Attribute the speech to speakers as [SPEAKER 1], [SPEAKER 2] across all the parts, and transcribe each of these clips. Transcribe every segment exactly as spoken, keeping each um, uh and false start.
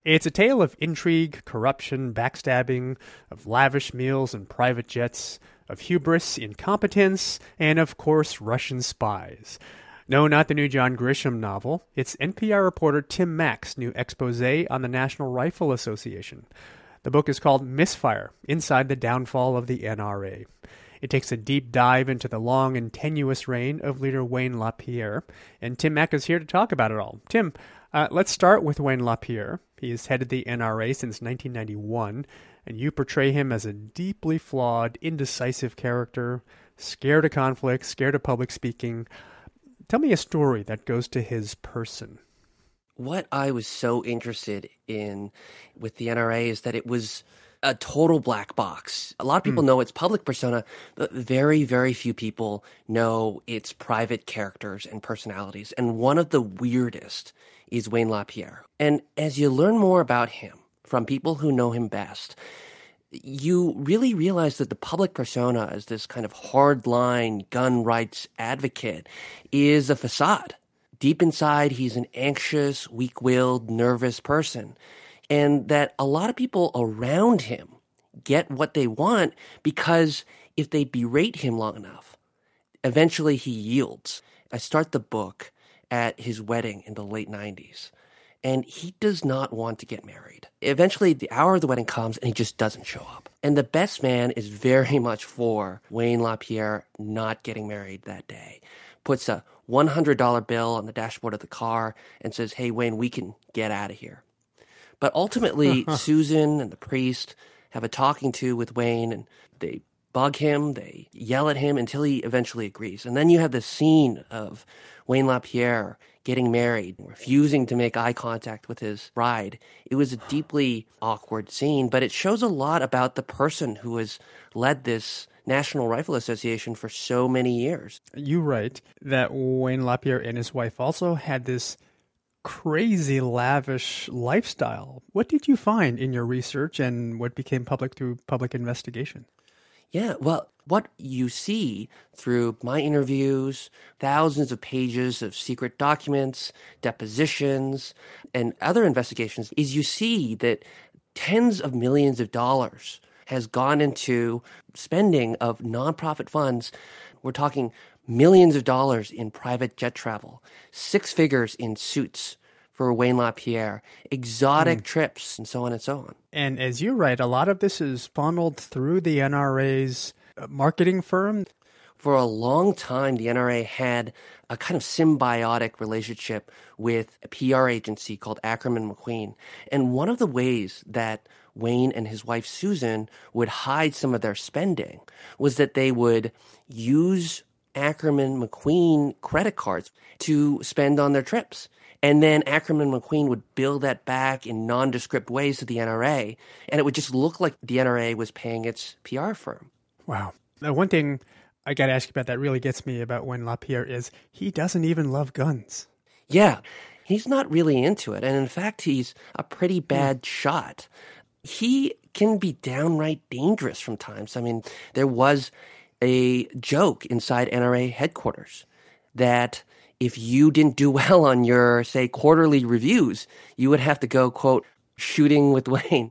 [SPEAKER 1] It's a tale of intrigue, corruption, backstabbing, of lavish meals and private jets, of hubris, incompetence, and of course Russian spies. No, not the new John Grisham novel. It's N P R reporter Tim Mack's new expose on the National Rifle Association. The book is called Misfire, Inside the Downfall of the N R A. It takes a deep dive into the long and tenuous reign of leader Wayne LaPierre, and Tim Mack is here to talk about it all. Tim, uh, let's start with Wayne LaPierre. He has headed the N R A since nineteen ninety-one, and you portray him as a deeply flawed, indecisive character, scared of conflict, scared of public speaking. Tell me a story that goes to his person.
[SPEAKER 2] What I was so interested in with the N R A is that it was a total black box. A lot of people mm. know its public persona, but very, very few people know its private characters and personalities. And one of the weirdest is Wayne LaPierre. And as you learn more about him from people who know him best, you really realize that the public persona as this kind of hardline gun rights advocate is a facade. Deep inside, he's an anxious, weak-willed, nervous person. And that a lot of people around him get what they want because if they berate him long enough, eventually he yields. I start the book at his wedding in the late nineties, and he does not want to get married. Eventually, the hour of the wedding comes, and he just doesn't show up. And the best man is very much for Wayne LaPierre not getting married that day. Puts a one hundred dollar bill on the dashboard of the car and says, "Hey, Wayne, we can get out of here." But ultimately, Susan and the priest have a talking to with Wayne, and they bug him, they yell at him until he eventually agrees. And then you have this scene of Wayne LaPierre getting married, refusing to make eye contact with his bride. It was a deeply awkward scene, but it shows a lot about the person who has led this National Rifle Association for so many years.
[SPEAKER 1] You write that Wayne LaPierre and his wife also had this crazy lavish lifestyle. What did you find in your research and what became public through public investigation?
[SPEAKER 2] Yeah, well, what you see through my interviews, thousands of pages of secret documents, depositions, and other investigations is you see that tens of millions of dollars has gone into spending of nonprofit funds. We're talking millions of dollars in private jet travel, six figures in suits for Wayne LaPierre, exotic mm. trips, and so on and so on.
[SPEAKER 1] And as you write, a lot of this is funneled through the N R A's marketing firm.
[SPEAKER 2] For a long time, the N R A had a kind of symbiotic relationship with a P R agency called Ackerman McQueen. And one of the ways that Wayne and his wife Susan would hide some of their spending was that they would use Ackerman McQueen credit cards to spend on their trips. And then Ackerman McQueen would bill that back in nondescript ways to the N R A, and it would just look like the N R A was paying its P R firm.
[SPEAKER 1] Wow. Now, one thing I got to ask you about that really gets me about Wayne LaPierre is he doesn't even love guns.
[SPEAKER 2] Yeah, he's not really into it. And in fact, he's a pretty bad mm. shot. He can be downright dangerous from times. I mean, there was a joke inside N R A headquarters that if you didn't do well on your, say, quarterly reviews, you would have to go, quote, shooting with Wayne.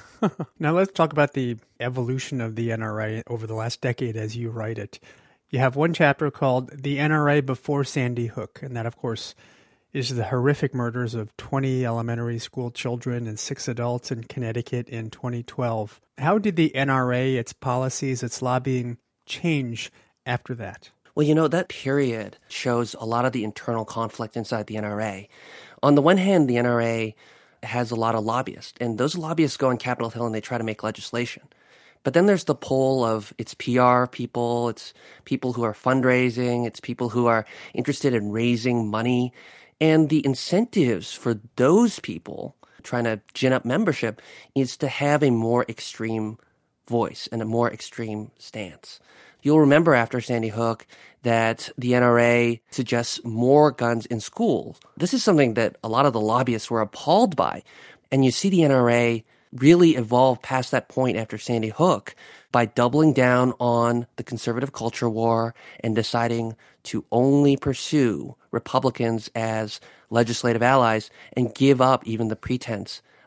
[SPEAKER 1] Now let's talk about the evolution of the N R A over the last decade as you write it. You have one chapter called The N R A Before Sandy Hook, and that, of course, is the horrific murders of twenty elementary school children and six adults in Connecticut in twenty twelve. How did the N R A, its policies, its lobbying change after that?
[SPEAKER 2] Well, you know, that period shows a lot of the internal conflict inside the N R A. On the one hand, the N R A has a lot of lobbyists, and those lobbyists go on Capitol Hill and they try to make legislation. But then there's the pull of its P R people, it's people who are fundraising, it's people who are interested in raising money. And the incentives for those people trying to gin up membership is to have a more extreme voice and a more extreme stance. You'll remember after Sandy Hook that the N R A suggests more guns in schools. This is something that a lot of the lobbyists were appalled by. And you see the N R A really evolve past that point after Sandy Hook by doubling down on the conservative culture war and deciding to only pursue Republicans as legislative allies and give up even the pretense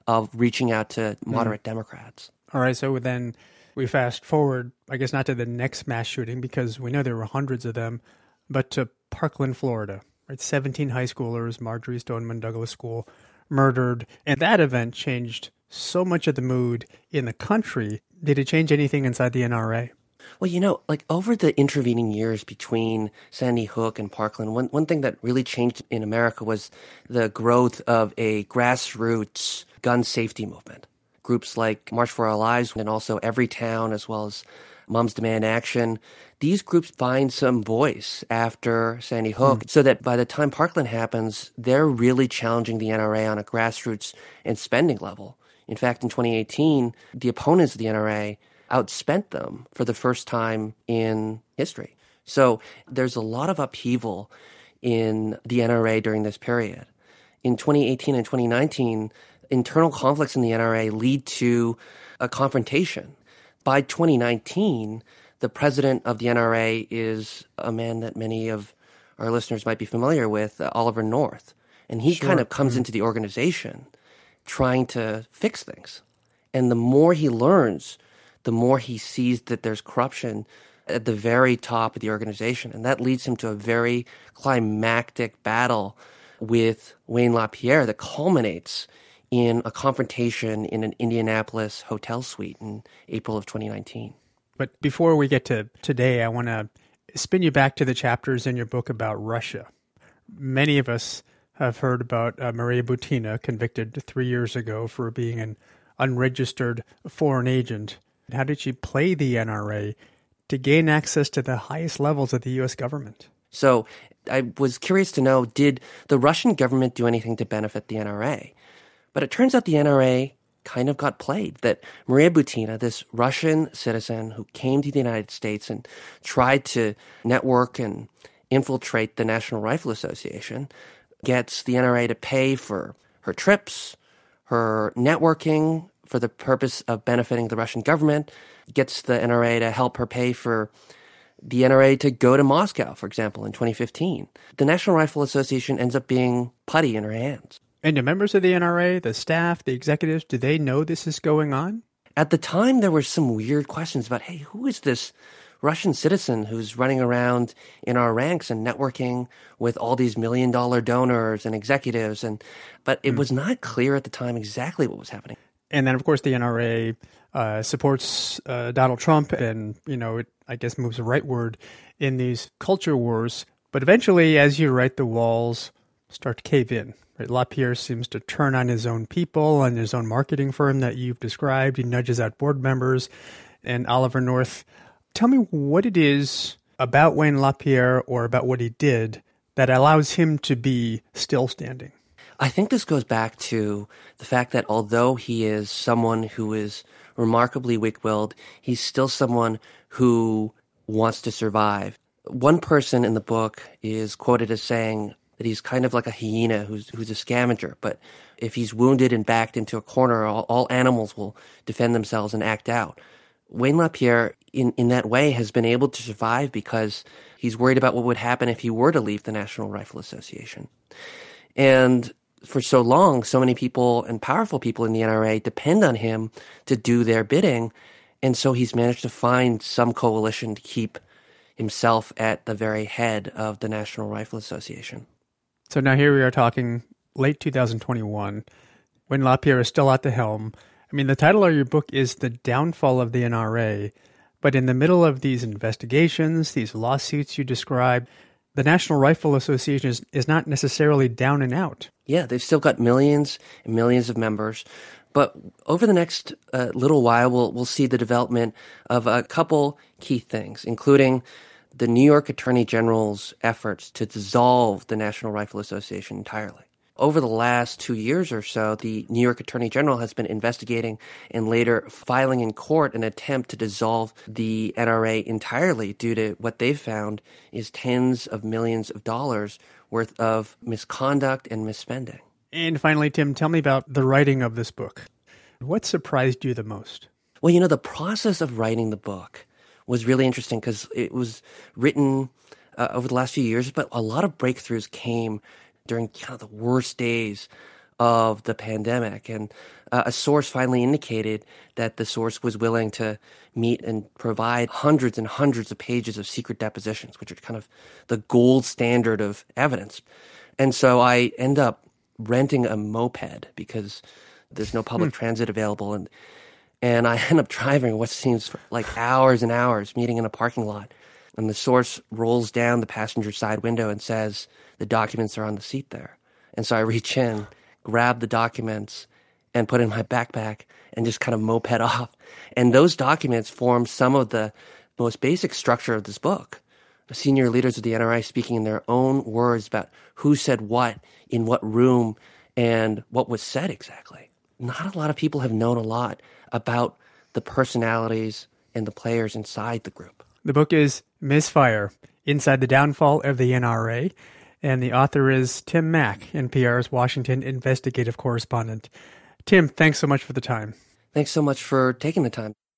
[SPEAKER 2] of reaching out to moderate mm. Democrats.
[SPEAKER 1] All right, so then we fast forward, I guess not to the next mass shooting because we know there were hundreds of them, but to Parkland, Florida, right? seventeen high schoolers, Marjory Stoneman Douglas School, murdered. And that event changed so much of the mood in the country. Did it change anything inside the N R A?
[SPEAKER 2] Well, you know, like over the intervening years between Sandy Hook and Parkland, one, one thing that really changed in America was the growth of a grassroots gun safety movement. Groups like March for Our Lives and also Everytown, as well as Moms Demand Action, these groups find some voice after Sandy Hook mm. so that by the time Parkland happens, they're really challenging the N R A on a grassroots and spending level. In fact, in twenty eighteen, the opponents of the N R A outspent them for the first time in history. So there's a lot of upheaval in the N R A during this period. In twenty eighteen and twenty nineteen, internal conflicts in the N R A lead to a confrontation. By twenty nineteen, the president of the N R A is a man that many of our listeners might be familiar with, uh, Oliver North. And he sure. kind of comes mm-hmm. into the organization trying to fix things. And the more he learns, the more he sees that there's corruption at the very top of the organization. And that leads him to a very climactic battle with Wayne LaPierre that culminates in a confrontation in an Indianapolis hotel suite in April of twenty nineteen.
[SPEAKER 1] But before we get to today, I want to spin you back to the chapters in your book about Russia. Many of us have heard about uh, Maria Butina, convicted three years ago for being an unregistered foreign agent. How did she play the N R A to gain access to the highest levels of the U S government?
[SPEAKER 2] So I was curious to know, did the Russian government do anything to benefit the N R A? But it turns out the N R A kind of got played, that Maria Butina, this Russian citizen who came to the United States and tried to network and infiltrate the National Rifle Association, gets the N R A to pay for her trips, her networking, for the purpose of benefiting the Russian government, gets the N R A to help her pay for the N R A to go to Moscow, for example, in twenty fifteen. The National Rifle Association ends up being putty in her hands.
[SPEAKER 1] And do members of the N R A, the staff, the executives, do they know this is going on?
[SPEAKER 2] At the time, there were some weird questions about, hey, who is this Russian citizen who's running around in our ranks and networking with all these million dollar donors and executives? And but it mm. was not clear at the time exactly what was happening.
[SPEAKER 1] And then, of course, the N R A uh, supports uh, Donald Trump and, you know, it, I guess, moves rightward in these culture wars. But eventually, as you write, the walls start to cave in. Right? LaPierre seems to turn on his own people and his own marketing firm that you've described. He nudges out board members. And Oliver North, tell me what it is about Wayne LaPierre or about what he did that allows him to be still standing.
[SPEAKER 2] I think this goes back to the fact that although he is someone who is remarkably weak-willed, he's still someone who wants to survive. One person in the book is quoted as saying that he's kind of like a hyena who's who's a scavenger, but if he's wounded and backed into a corner, all, all animals will defend themselves and act out. Wayne LaPierre, in, in that way, has been able to survive because he's worried about what would happen if he were to leave the National Rifle Association. And for so long, so many people and powerful people in the N R A depend on him to do their bidding. And so he's managed to find some coalition to keep himself at the very head of the National Rifle Association.
[SPEAKER 1] So now here we are talking late two thousand twenty-one, when LaPierre is still at the helm. I mean, the title of your book is The Downfall of the N R A. But in the middle of these investigations, these lawsuits you describe, the National Rifle Association is, is not necessarily down and out.
[SPEAKER 2] Yeah, they've still got millions and millions of members. But over the next uh, little while, we'll, we'll see the development of a couple key things, including the New York Attorney General's efforts to dissolve the National Rifle Association entirely. Over the last two years or so, the New York Attorney General has been investigating and later filing in court an attempt to dissolve the N R A entirely due to what they've found is tens of millions of dollars worth of misconduct and misspending.
[SPEAKER 1] And finally, Tim, tell me about the writing of this book. What surprised you the most?
[SPEAKER 2] Well, you know, the process of writing the book was really interesting because it was written uh, over the last few years, but a lot of breakthroughs came during kind of the worst days of the pandemic. And uh, a source finally indicated that the source was willing to meet and provide hundreds and hundreds of pages of secret depositions, which are kind of the gold standard of evidence. And so I end up renting a moped because there's no public hmm. transit available. And and I end up driving what seems like hours and hours, meeting in a parking lot. And the source rolls down the passenger side window and says, the documents are on the seat there. And so I reach in, grab the documents, and put it in my backpack and just kind of moped off. And those documents form some of the most basic structure of this book. The senior leaders of the N R A speaking in their own words about who said what, in what room, and what was said exactly. Not a lot of people have known a lot about the personalities and the players inside the group.
[SPEAKER 1] The book is Misfire, Inside the Downfall of the N R A, and the author is Tim Mak, N P R's Washington investigative correspondent. Tim, thanks so much for the time.
[SPEAKER 2] Thanks so much for taking the time.